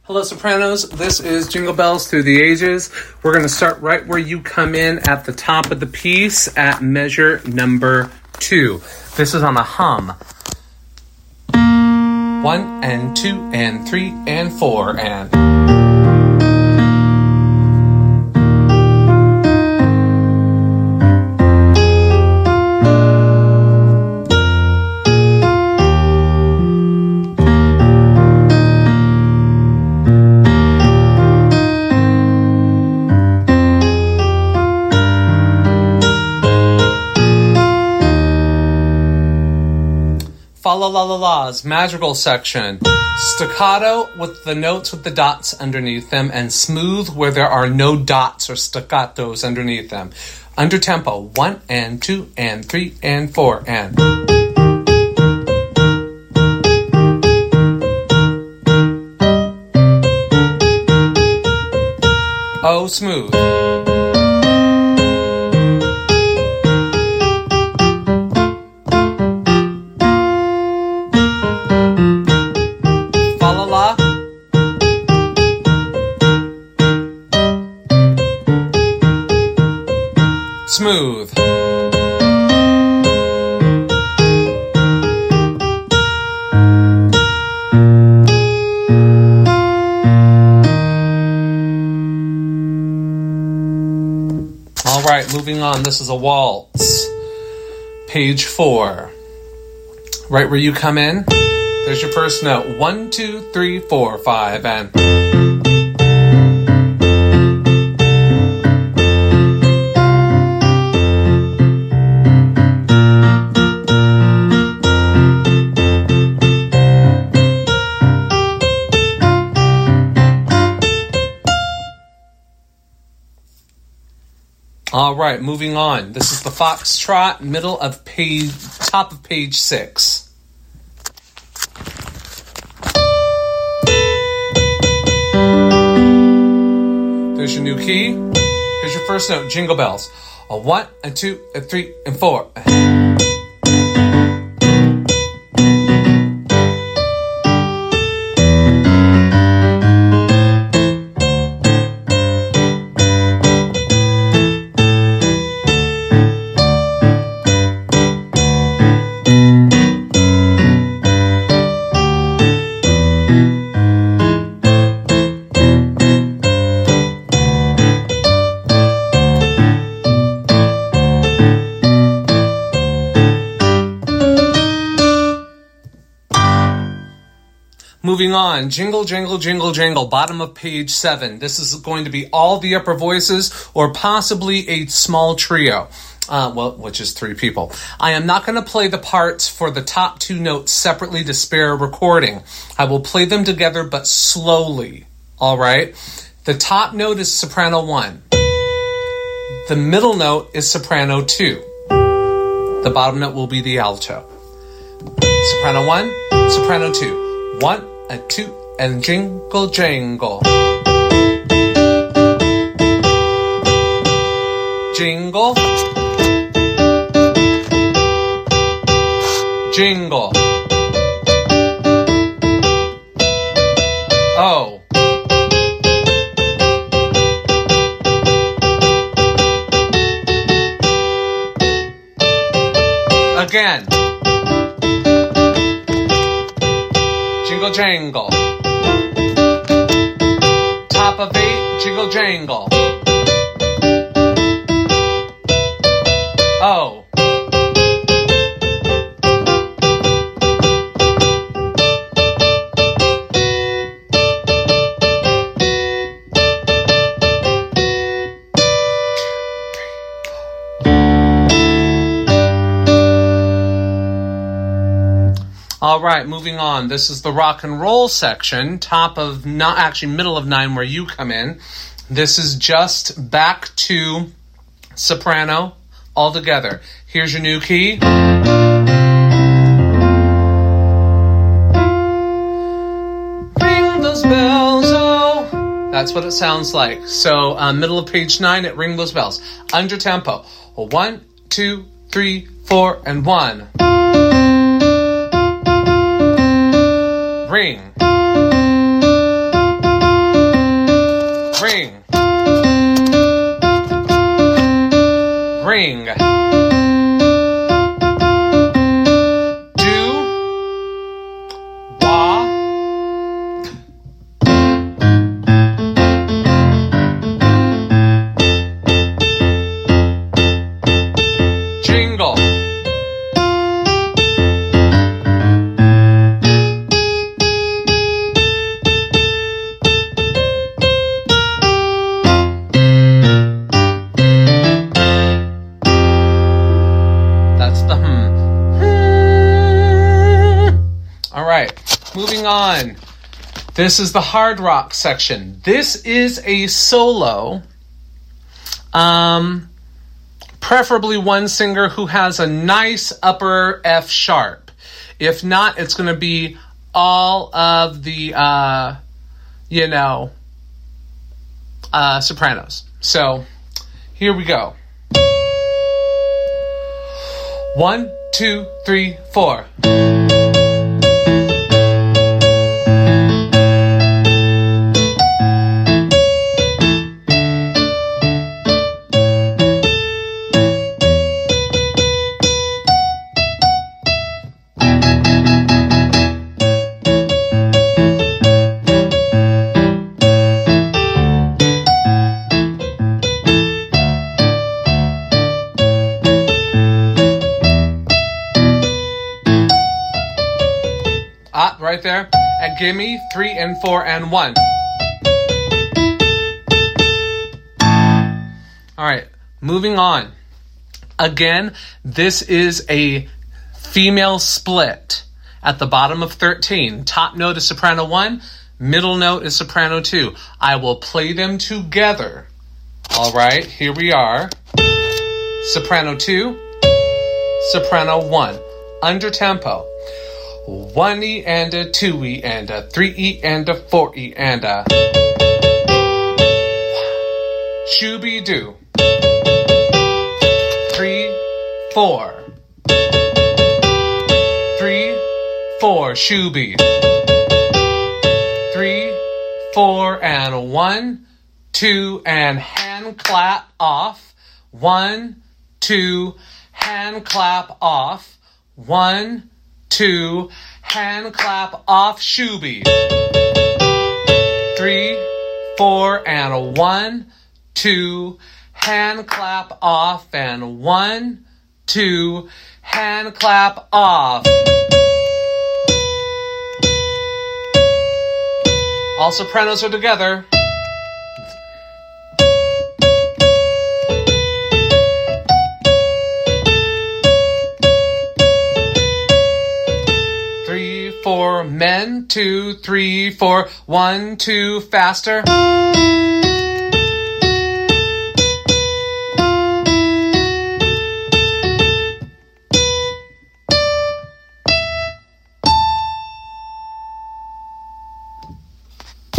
Hello, Sopranos. This is Jingle Bells Through the Ages. We're going to start right where you come in at the top of the piece at measure number 2. This is on a hum. 1 and 2 and 3 and 4 and... Fa-la-la-la-la's madrigal section. Staccato with the notes with the dots underneath them, and smooth where there are no dots or staccatos underneath them. Under tempo, 1 and 2 and 3 and 4 and... Oh, smooth. Smooth. All right, moving on. This is a waltz. Page 4. Right where you come in, there's your first note. 1, 2, 3, 4, 5, and... All right, moving on. This is the foxtrot, top of page 6. There's your new key. Here's your first note, jingle bells. 1 and 2 and 3 and 4. Moving on, jingle, jangle, jingle, jangle, bottom of page 7. This is going to be all the upper voices or possibly a small trio, which is 3 people. I am not going to play the parts for the top 2 notes separately to spare a recording. I will play them together, but slowly, all right? The top note is soprano 1. The middle note is soprano 2. The bottom note will be the alto. Soprano 1, soprano 2. 1 and 2 and jingle jangle. Jingle. Jingle. Oh. Again. Jingle jangle. Top of 8, jingle jangle. Oh. All right, moving on. This is the rock and roll section, middle of 9 where you come in. This is just back to soprano all together. Here's your new key. Ring those bells, oh. That's what it sounds like. So middle of page 9 at Ring Those Bells. Under tempo. 1, 2, 3, 4, and 1. Ring. Sing. Jingle. That's the All right, moving on. This is the hard rock section. This is a solo. Preferably one singer who has a nice upper F sharp. If not, it's going to be all of the, sopranos. So, here we go. 1, 2, 3, 4. Right there, and give me 3 and 4 and 1. All right, moving on. Again, this is a female split at the bottom of 13. Top note is soprano 1, middle note is soprano 2. I will play them together. All right, here we are. Soprano 2, soprano 1, under tempo. 1E and a 2E and a 3E and a 4E and a shooby-doo. 3, 4. 3, 4, shooby. 3, 4, and 1, 2, and hand clap off. 1, 2, hand clap off. 1, 2, hand clap off, shooby. 3, 4, and 1, 2, hand clap off, and 1, 2, hand clap off. All sopranos are together. Four men, 2, 3, 4, 1, 2, faster.